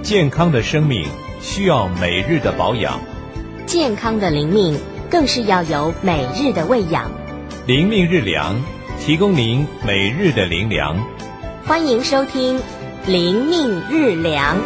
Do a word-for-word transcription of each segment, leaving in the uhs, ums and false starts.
健康的生命需要每日的保养， 健康的灵命更是要有每日的喂养。 灵命日粮，提供您每日的灵粮。 欢迎收听灵命日粮。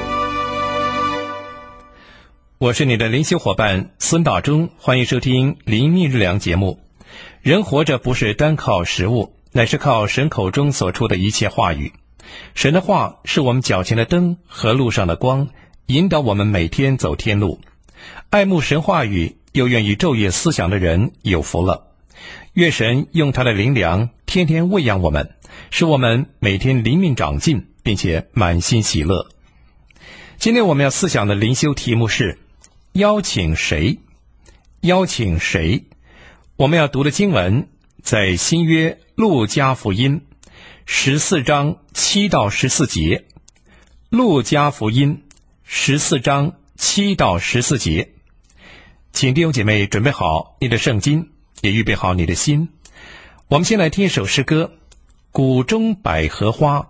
我是你的灵修伙伴孙道中，欢迎收听灵命日粮节目。人活着不是单靠食物，乃是靠神口中所出的一切话语。神的话是我们脚前的灯和路上的光，引导我们每天走天路。爱慕神话语又愿意昼夜思想的人有福了。愿神用他的灵粮天天喂养我们，使我们每天灵命长进，并且满心喜乐。今天我们要思想的灵修题目是邀请谁？邀请谁？我们要读的经文在新约路加福音十四章七到十四节。路加福音十四章七到十四节。请弟兄姐妹准备好你的圣经，也预备好你的心。我们先来听一首诗歌，谷中百合花。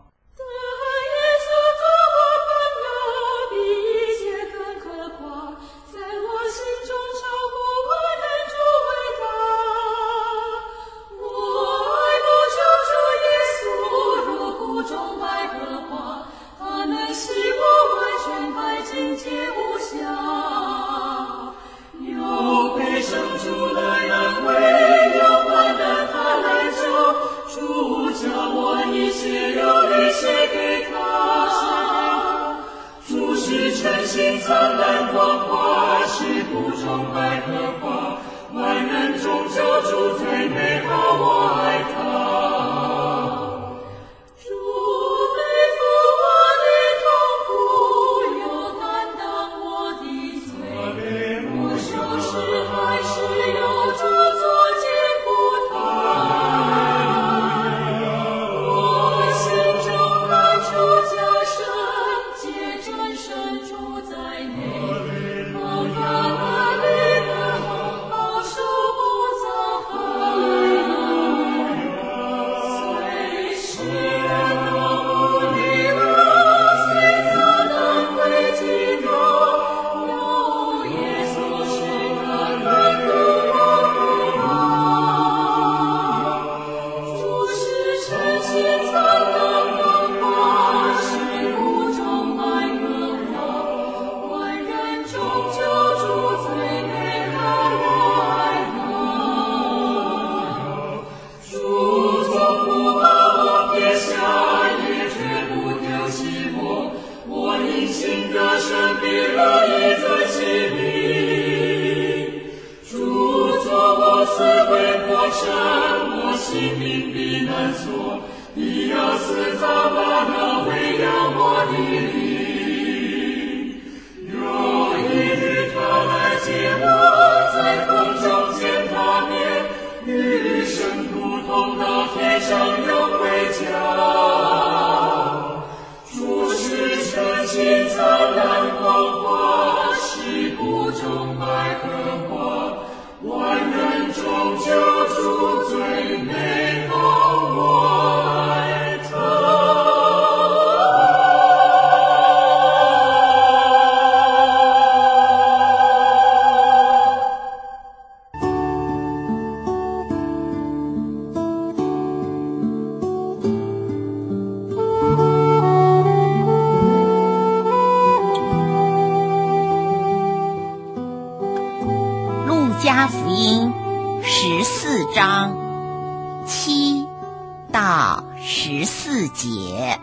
加福音十四章七到十四节。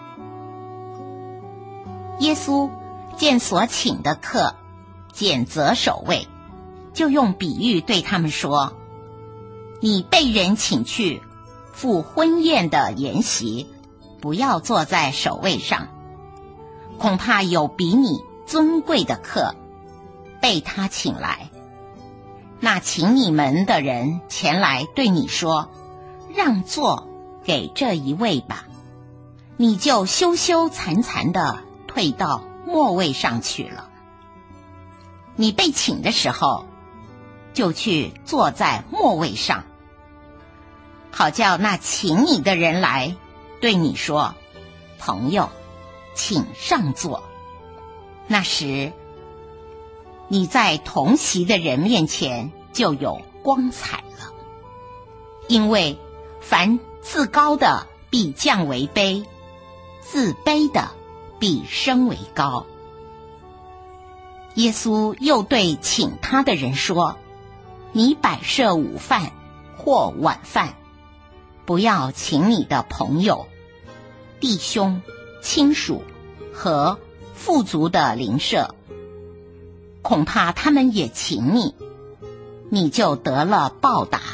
耶稣见所请的客拣择首位，就用比喻对他们说：你被人请去赴婚宴的筵席，不要坐在首位上，恐怕有比你尊贵的客被他请来。那请你们的人前来对你说：让座给这一位吧，你就羞羞惭惭地退到末位上去了。你被请的时候，就去坐在末位上，好叫那请你的人来对你说：朋友，请上座。 那时你在同席的人面前就有光彩了。因为凡自高的必降为卑，自卑的必升为高。耶稣又对请他的人说，你摆设午饭或晚饭，不要请你的朋友、弟兄、亲属和富足的邻舍，恐怕他们也请你，你就得了报答。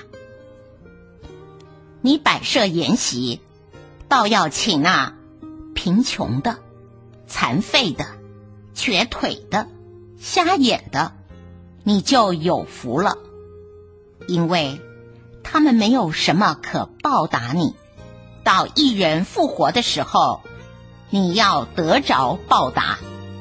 你摆设筵席，倒要请那贫穷的、残废的、瘸腿的、瞎眼的，你就有福了，因为他们没有什么可报答你，到一人复活的时候，你要得着报答。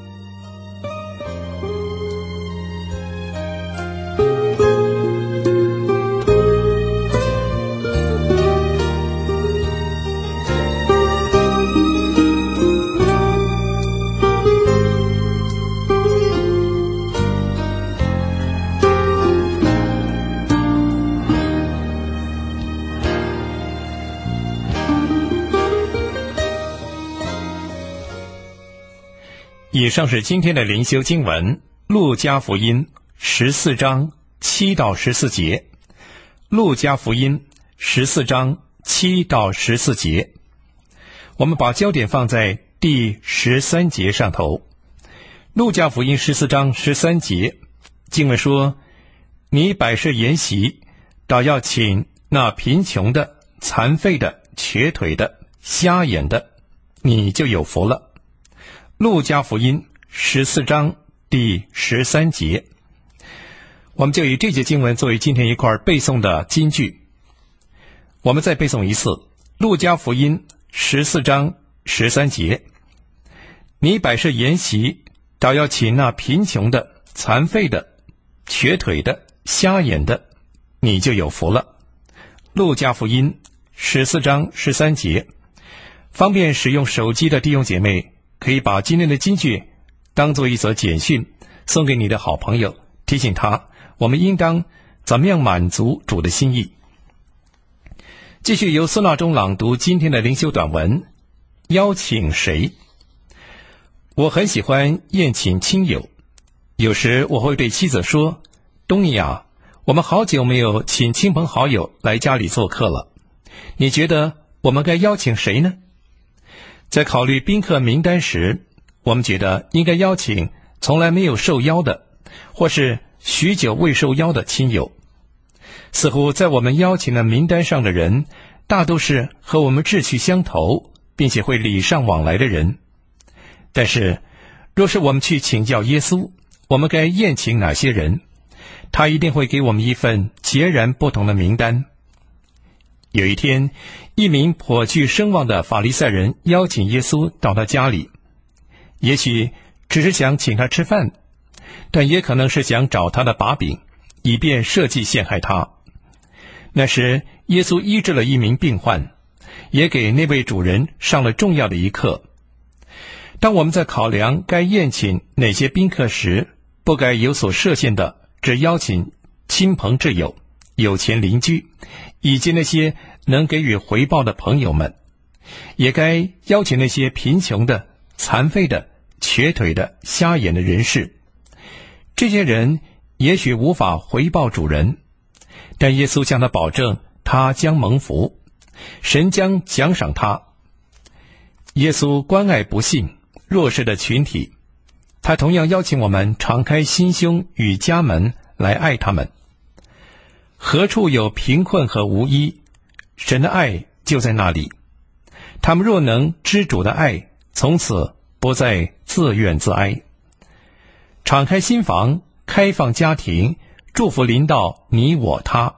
以上是今天的灵修经文，路加福音十四章七到十四节。路加福音十四章七到十四节，我们把焦点放在第十三节上头。路加福音十四章十三节，经文说，你摆设筵席，倒要请那贫穷的、残废的、瘸腿的、瞎眼的，你就有福了。路加福音十四章第十三节，我们就以这节经文作为今天一块背诵的金句。我们再背诵一次，路加福音十四章十三节，你摆设筵席，倒要请那贫穷的、残废的、瘸腿的、瞎眼的，你就有福了。路加福音十四章十三节，方便使用手机的弟兄姐妹，可以把今天的金句当作一则简讯送给你的好朋友，提醒他我们应当怎么样满足主的心意。继续由孙纳中朗读今天的灵修短文，邀请谁？我很喜欢宴请亲友，有时我会对妻子说，东尼啊，我们好久没有请亲朋好友来家里做客了，你觉得我们该邀请谁呢？在考虑宾客名单时，我们觉得应该邀请从来没有受邀的，或是许久未受邀的亲友。似乎在我们邀请的名单上的人，大都是和我们志趣相投，并且会礼尚往来的人。但是，若是我们去请教耶稣，我们该宴请哪些人，他一定会给我们一份截然不同的名单。有一天，一名颇具声望的法利赛人邀请耶稣到他家里，也许只是想请他吃饭，但也可能是想找他的把柄，以便设计陷害他。那时，耶稣医治了一名病患，也给那位主人上了重要的一课。当我们在考量该宴请哪些宾客时，不该有所设限的只邀请亲朋挚友、有钱邻居，以及那些能给予回报的朋友们，也该邀请那些贫穷的、残废的、瘸腿的、瞎眼的人士。这些人也许无法回报主人，但耶稣向他保证，他将蒙福，神将奖赏他。耶稣关爱不幸、弱势的群体，他同样邀请我们敞开心胸与家门来爱他们。何处有贫困和无依，神的爱就在那里。他们若能知主的爱，从此不再自怨自哀。敞开心房，开放家庭，祝福临到你我他。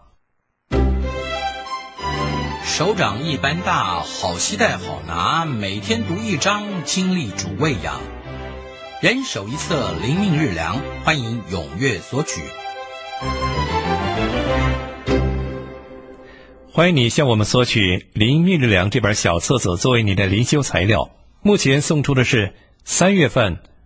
手掌一般大，好携带好拿，每天读一章，经历主喂养。人手一册灵命日粮，欢迎踊跃索取。 欢迎你向我们索取灵命日粮这本小册子作为你的灵修材料。目前送出的是三月份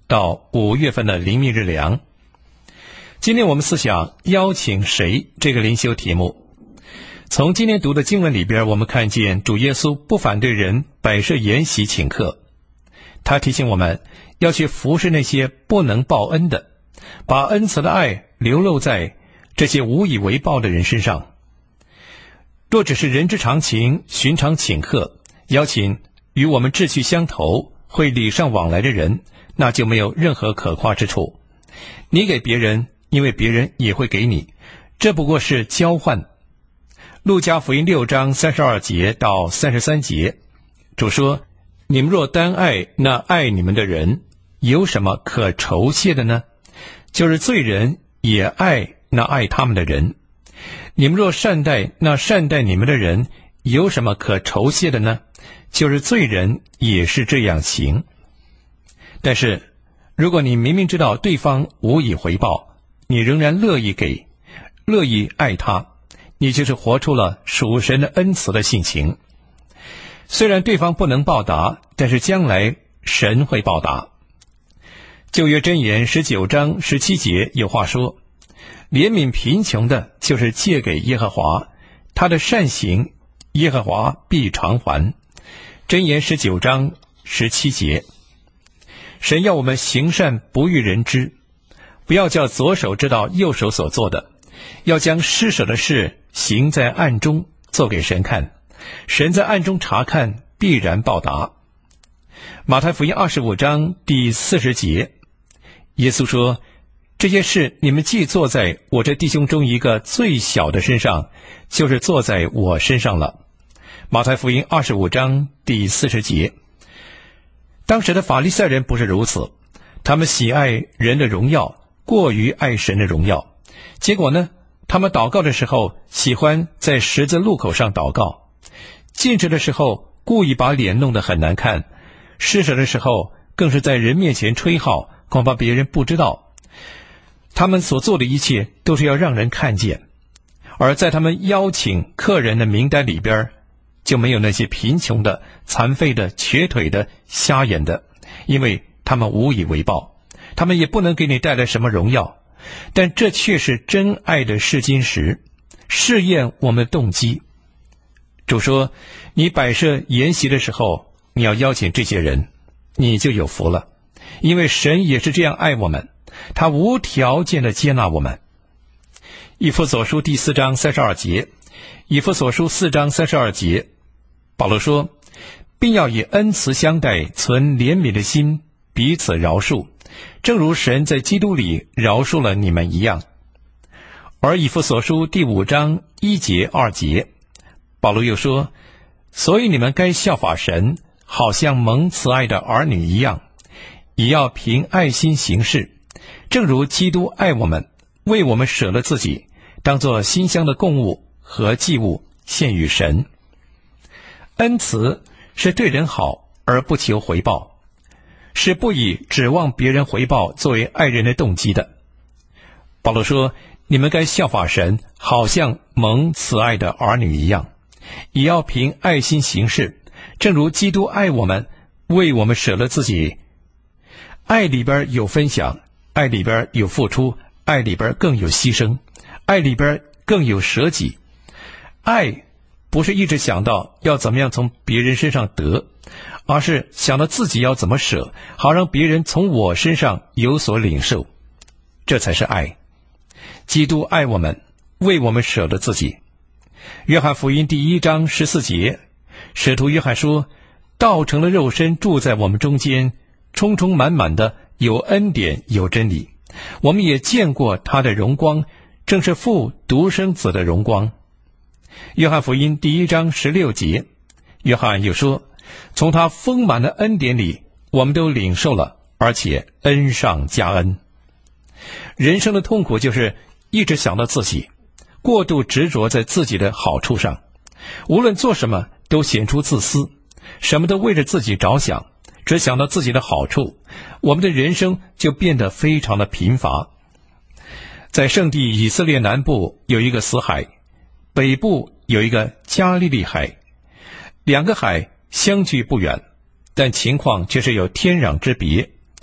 到五月份的灵命日粮。今天我们思想邀请谁这个灵修题目。从今天读的经文里边，我们看见主耶稣不反对人摆设筵席请客，他提醒我们要去服侍那些不能报恩的，把恩慈的爱流露在这些无以为报的人身上。若只是人之常情，寻常请客，邀请与我们志趣相投，会礼尚往来的人，那就没有任何可夸之处。你给别人，因为别人也会给你，这不过是交换。路加福音六章三十二节到三十三节，主说：你们若单爱那爱你们的人，有什么可酬谢的呢？就是罪人也爱那爱他们的人。你们若善待那善待你们的人，有什么可酬谢的呢？就是罪人也是这样行。但是如果你明明知道对方无以回报，你仍然乐意给，乐意爱他，你就是活出了属神的恩慈的性情。虽然对方不能报答，但是将来神会报答。旧约箴言十九章十七节有话说：怜悯贫穷的，就是借给耶和华，他的善行耶和华必偿还。箴言十九章十七节。神要我们行善不欲人知，不要叫左手知道右手所做的，要将施舍的事行在暗中，做给神看。神在暗中查看，必然报答。马太福音二十五章第四十节，耶稣说：这些事你们既做在我这弟兄中一个最小的身上，就是做在我身上了。马太福音二十五章第四十节。当时的法利赛人不是如此，他们喜爱人的荣耀，过于爱神的荣耀。结果呢，他们祷告的时候喜欢在十字路口上祷告，进食的时候故意把脸弄得很难看，施舍的时候更是在人面前吹号，恐怕别人不知道。他们所做的一切都是要让人看见，而在他们邀请客人的名单里边，就没有那些贫穷的、残废的、瘸腿的、瞎眼的，因为他们无以为报，他们也不能给你带来什么荣耀。但这却是真爱的试金石，试验我们的动机。主说，你摆设筵席的时候，你要邀请这些人，你就有福了，因为神也是这样爱我们，他无条件的接纳我们。以弗所书第四章三十二节，以弗所书四章三十二节，保罗说，并要以恩慈相待，存怜悯的心，彼此饶恕，正如神在基督里饶恕了你们一样。而以弗所书第五章一节二节，保罗又说，所以你们该效法神，好像蒙慈爱的儿女一样，也要凭爱心行事，正如基督爱我们，为我们舍了自己，当作馨香的供物和祭物献与神。恩慈是对人好而不求回报，是不以指望别人回报作为爱人的动机的。保罗说，你们该效法神，好像蒙慈爱的儿女一样，也要凭爱心行事，正如基督爱我们，为我们舍了自己。爱里边有分享，爱里边有付出，爱里边更有牺牲，爱里边更有舍己。爱不是一直想到要怎么样从别人身上得，而是想到自己要怎么舍，好让别人从我身上有所领受，这才是爱。基督爱我们，为我们舍了自己。约翰福音第一章十四节，使徒约翰说，道成了肉身，住在我们中间，充充满满的有恩典有真理。我们也见过他的荣光，正是父独生子的荣光。约翰福音第一章十六节，约翰又说，从他丰满的恩典里，我们都领受了，而且恩上加恩。人生的痛苦就是一直想到自己，过度执着在自己的好处上，无论做什么都显出自私，什么都为着自己着想，只想到自己的好处，我们的人生就变得非常的贫乏。在圣地以色列南部有一个死海，北部有一个加利利海，两个海相距不远，但情况却是有天壤之别。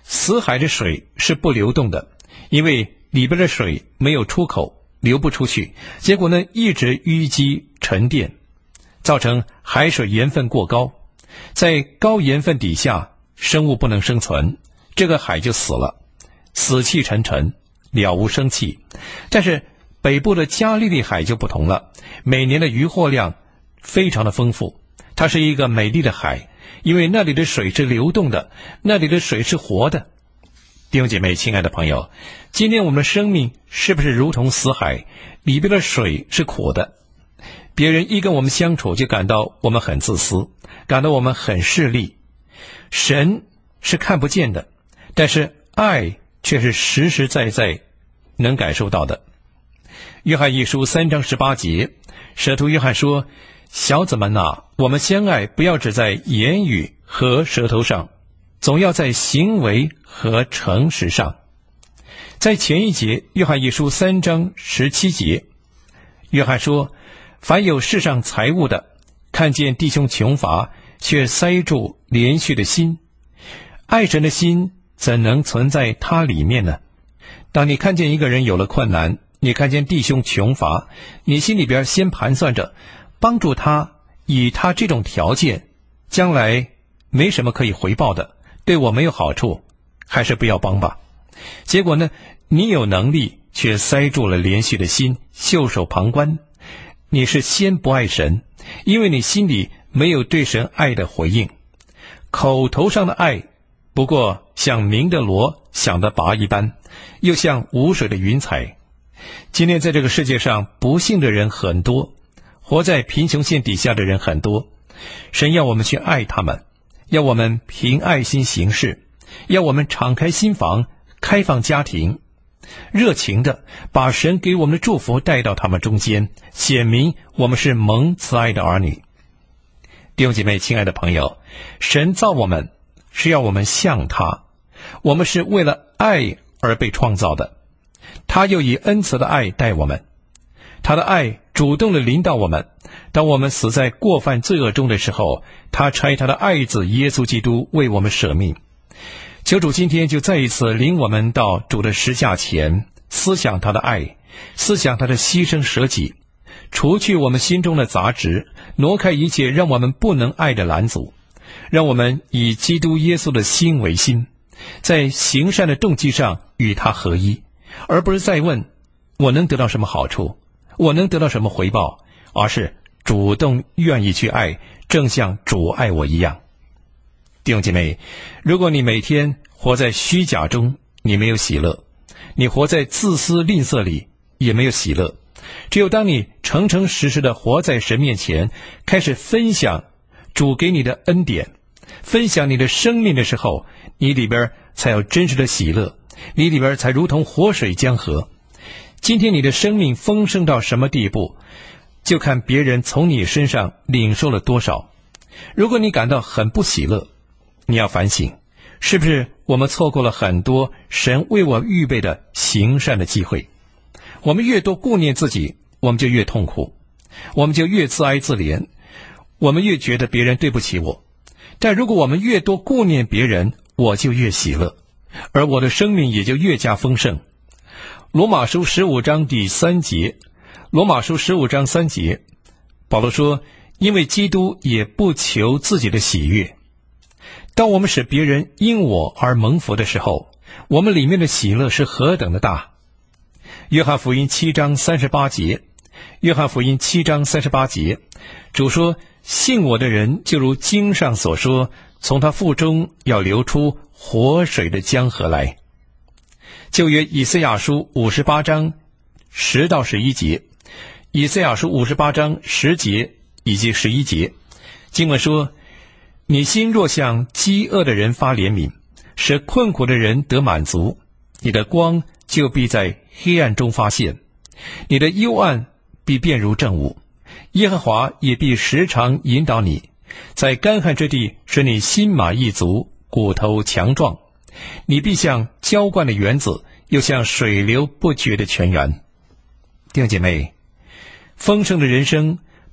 死海的水是不流动的，因为里边的水没有出口，流不出去，结果呢一直淤积沉淀，造成海水盐分过高。在高盐分底下，生物不能生存，这个海就死了，死气沉沉，了无生气。但是北部的加利利海就不同了，每年的渔获量非常的丰富，它是一个美丽的海，因为那里的水是流动的，那里的水是活的。弟兄姐妹，亲爱的朋友，今天我们的生命是不是如同死海，里边的水是苦的？别人一跟我们相处，就感到我们很自私，感到我们很势利。神是看不见的，但是爱却是实实在在能感受到的。约翰一书三章十八节，使徒约翰说：小子们啊，我们相爱，不要只在言语和舌头上，总要在行为和诚实上。在前一节约翰一书三章十七节，约翰说：凡有世上财物的，看见弟兄穷乏，却塞住连续的心，爱神的心怎能存在他里面呢？当你看见一个人有了困难，你看见弟兄穷乏，你心里边先盘算着帮助他，以他这种条件将来没什么可以回报的，对我没有好处，还是不要帮吧。结果呢，你有能力却塞住了连续的心，袖手旁观。你是先不爱神，因为你心里没有对神爱的回应。口头上的爱不过像明的罗响的拔一般，又像无水的云彩。今天在这个世界上，不幸的人很多，活在贫穷线底下的人很多。神要我们去爱他们，要我们凭爱心行事，要我们敞开心房，开放家庭，热情的把神给我们的祝福带到他们中间，显明我们是蒙慈爱的儿女。弟兄姐妹，亲爱的朋友，神造我们是要我们像他，我们是为了爱而被创造的，他又以恩慈的爱待我们，他的爱主动的临到我们。当我们死在过犯罪恶中的时候，他差他的爱子耶稣基督为我们舍命。求主今天就再一次领我们到主的十架前，思想他的爱，思想他的牺牲舍己，除去我们心中的杂质，挪开一切让我们不能爱的拦阻，让我们以基督耶稣的心为心，在行善的动机上与他合一，而不是再问我能得到什么好处，我能得到什么回报，而是主动愿意去爱，正像主爱我一样。弟兄姐妹，如果你每天活在虚假中，你没有喜乐；你活在自私吝啬里，也没有喜乐。只有当你诚诚实实的活在神面前，开始分享主给你的恩典，分享你的生命的时候，你里边才有真实的喜乐，你里边才如同活水江河。今天你的生命丰盛到什么地步，就看别人从你身上领受了多少。如果你感到很不喜乐，你要反省，是不是我们错过了很多神为我预备的行善的机会？我们越多顾念自己，我们就越痛苦，我们就越自哀自怜，我们越觉得别人对不起我。但如果我们越多顾念别人，我就越喜乐，而我的生命也就越加丰盛。罗马书十五章第三节，罗马书十五章三节，保罗说：因为基督也不求自己的喜悦。当我们使别人因我而蒙福的时候，我们里面的喜乐是何等的大。约翰福音七章三十八节，约翰福音七章三十八节，主说：信我的人就如经上所说，从他腹中要流出活水的江河来。旧约以赛亚书五十八章十到十一节，以赛亚书五十八章十节以及十一节，经文说：你心若向饥饿的人发怜悯，使困苦的人得满足，你的光就必在黑暗中发现，你的幽暗必变如正午。耶和华也必时常引导你，在干旱之地使你心马意足，骨头强壮。你必像浇灌的园子，又像水流不绝的泉源。弟兄姐妹，丰盛的人生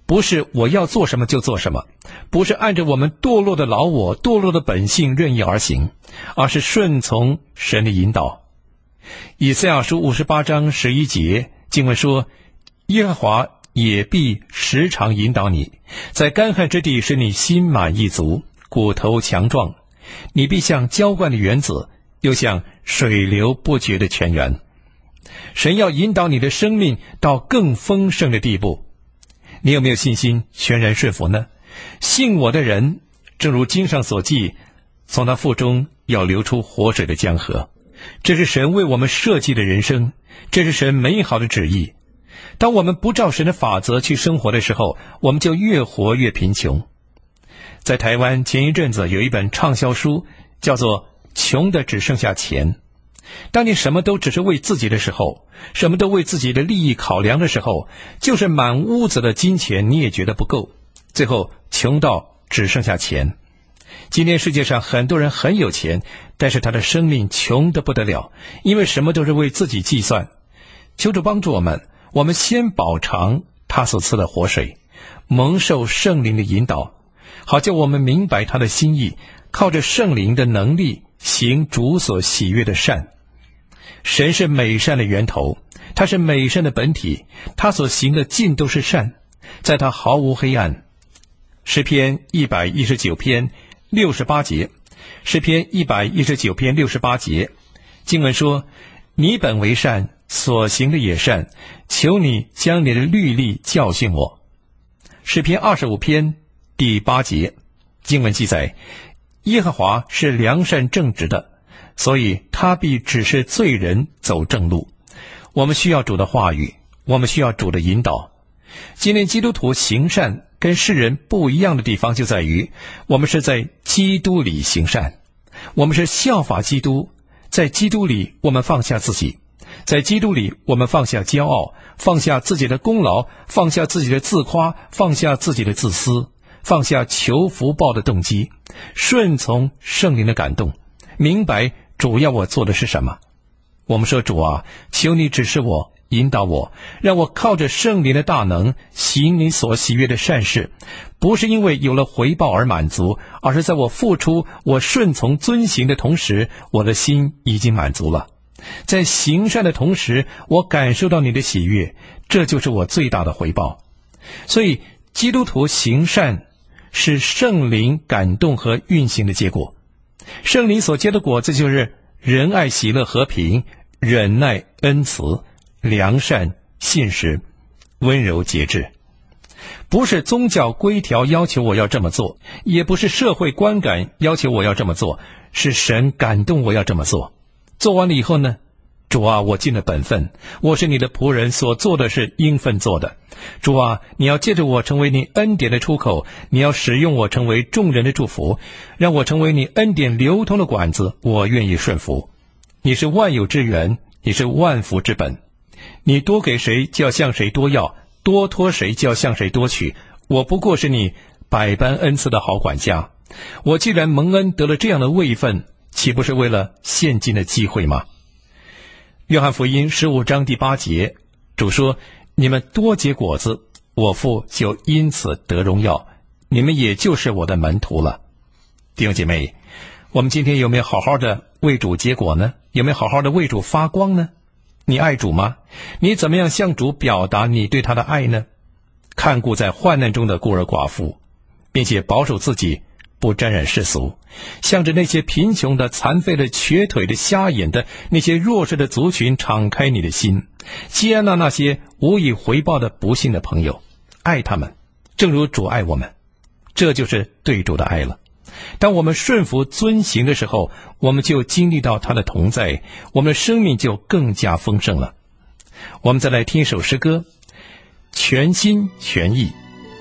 不是我要做什么就做什么，不是按着我们堕落的老我、堕落的本性任意而行，而是顺从神的引导。以赛亚书五十八章十一节经文说，耶和华也必时常引导你，在干旱之地使你心满意足，骨头强壮，你必像浇灌的园子，又像水流不绝的泉源。神要引导你的生命到更丰盛的地步，你有没有信心全然顺服呢？信我的人，正如经上所记，从他腹中要流出活水的江河。这是神为我们设计的人生，这是神美好的旨意。当我们不照神的法则去生活的时候，我们就越活越贫穷。在台湾前一阵子有一本畅销书，叫做《穷的只剩下钱》。当你什么都只是为自己的时候，什么都为自己的利益考量的时候，就是满屋子的金钱你也觉得不够，最后穷到只剩下钱。今天世界上很多人很有钱，但是他的生命穷得不得了，因为什么都是为自己计算。求主帮助我们，我们先饱尝他所赐的活水，蒙受圣灵的引导，好叫我们明白他的心意，靠着圣灵的能力行主所喜悦的善。神是美善的源头，他是美善的本体，他所行的尽都是善，在他毫无黑暗。诗篇一百一十九篇六十八节，诗篇一百一十九篇六十八节，经文说，你本为善，所行的也善，求你将你的律例教训我。诗篇二十五篇第八节，经文记载，耶和华是良善正直的，所以他必指示罪人走正路。我们需要主的话语，我们需要主的引导。今天基督徒行善跟世人不一样的地方就在于，我们是在基督里行善，我们是效法基督，在基督里我们放下自己，在基督里我们放下骄傲，放下自己的功劳，放下自己的自夸，放下自己的自私，放下求福报的动机，顺从圣灵的感动，明白主要我做的是什么。我们说，主啊，求你指示我，引导我，让我靠着圣灵的大能行你所喜悦的善事，不是因为有了回报而满足，而是在我付出，我顺从遵行的同时，我的心已经满足了。在行善的同时，我感受到你的喜悦，这就是我最大的回报。所以基督徒行善是圣灵感动和运行的结果，圣灵所结的果子就是仁爱喜乐和平忍耐恩慈良善信实温柔节制。不是宗教规条要求我要这么做，也不是社会观感要求我要这么做，是神感动我要这么做。做完了以后呢，主啊，我尽了本分，我是你的仆人，所做的是应分做的。主啊，你要借着我成为你恩典的出口，你要使用我成为众人的祝福，让我成为你恩典流通的管子，我愿意顺服。你是万有之源，你是万福之本，你多给谁就要向谁多要，多托谁就要向谁多取。我不过是你百般恩赐的好管家，我既然蒙恩得了这样的位分，岂不是为了现今的机会吗？约翰福音十五章第八节，主说，你们多结果子，我父就因此得荣耀，你们也就是我的门徒了。弟兄姐妹，我们今天有没有好好的为主结果呢？有没有好好的为主发光呢？你爱主吗？你怎么样向主表达你对他的爱呢？看顾在患难中的孤儿寡妇，并且保守自己不沾染世俗，向着那些贫穷的、残废的、瘸腿的、瞎眼的、那些弱势的族群敞开你的心，接纳那些无以回报的不幸的朋友，爱他们正如主爱我们，这就是对主的爱了。当我们顺服遵行的时候，我们就经历到他的同在，我们的生命就更加丰盛了。我们再来听一首诗歌，全心全意。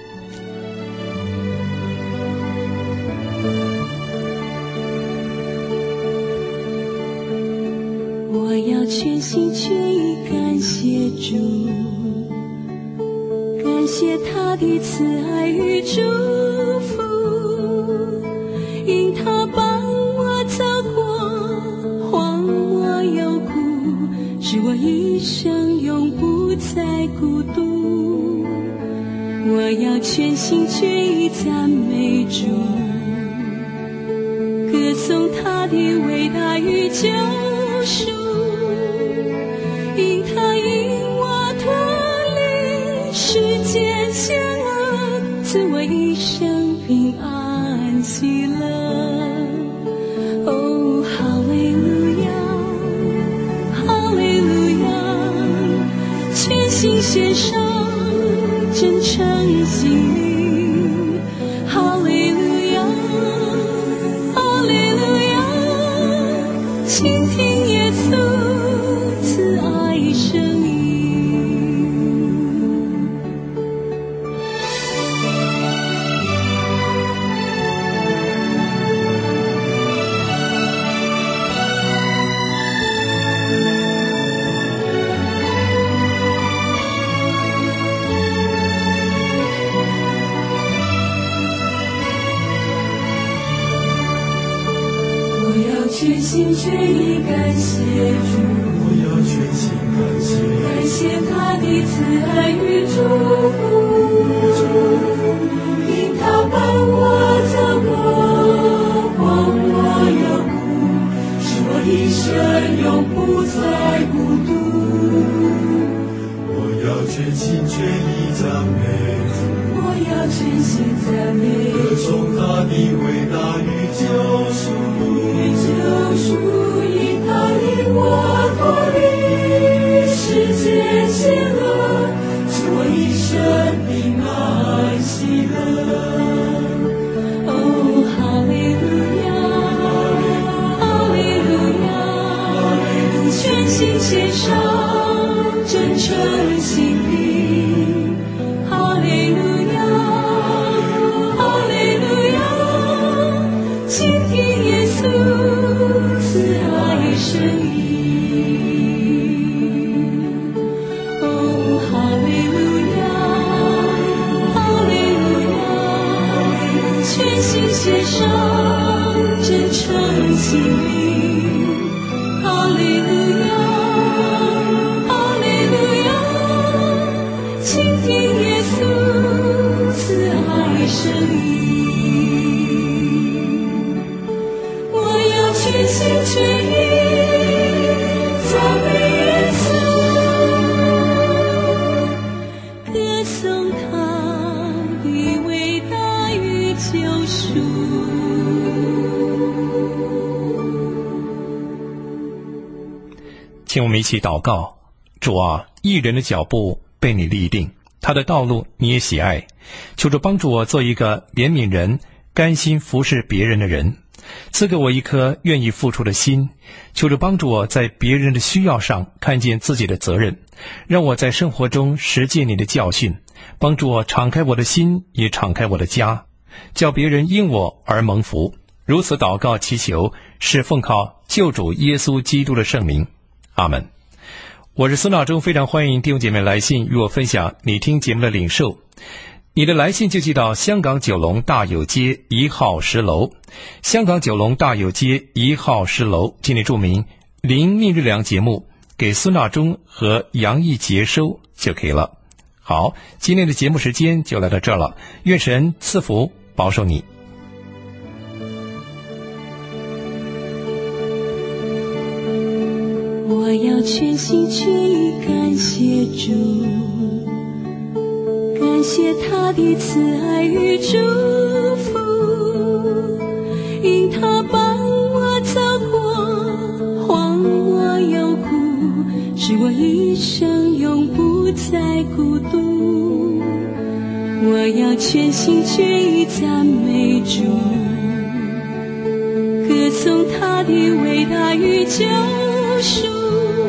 我要全心全意感谢主，感谢他的慈爱与祝福，因他帮我走过荒漠幽谷，使我一生永不再孤独。我我要全心全意赞美主，歌颂他的伟大与救赎，因他引我脱离世间险恶，赐我一生平安喜乐。哦，哈利路亚，哈利路亚，全心献上真诚心灵，哈利路亚，哈利路亚，倾听耶稣慈爱声音。全心全意感谢主， 我要全心感谢， 感谢他的慈爱与祝福，因他伴我走过荒漠幽谷，使我一生永不再孤独。 我要全心全意赞美主， 我要全心赞美， 歌颂他的伟大与救赎。 救赎因他引我脱离世界险恶，使我一生平安喜乐。哦，哈利路亚，哈利路亚，全心献上真诚心灵，哈利路亚，哈利路亚，倾听耶稣慈爱声音。哦，哈利路亚，哈利路亚，全心献上真诚心灵，哈利路亚，哈利路亚，倾听耶稣慈爱声音。全心全意赞美耶稣，歌颂他的伟大与救赎。 请我们一起祷告。主啊，义人的脚步被你立定，他的道路你也喜爱，求主帮助我做一个怜悯人、甘心服侍别人的人，赐给我一颗愿意付出的心，求主帮助我在别人的需要上看见自己的责任，让我在生活中实践你的教训，帮助我敞开我的心，也敞开我的家，叫别人因我而蒙福。如此祷告祈求，是奉靠救主耶稣基督的圣名，阿们。我是孙老忠，非常欢迎弟兄姐妹来信与我分享你听节目的领受。你的来信就寄到香港九龙大有街一号十楼，香港九龙大有街一号十楼，请你注明灵命日粮节目，给孙大中和杨毅接收就可以了。好，今天的节目时间就来到这儿了，愿神赐福保守你。 我要全心全意感谢主，感谢他的慈爱与祝福，因他伴我走过荒漠幽谷，使我一生永不再孤独。我要全心全意赞美主，歌颂他的伟大与救赎。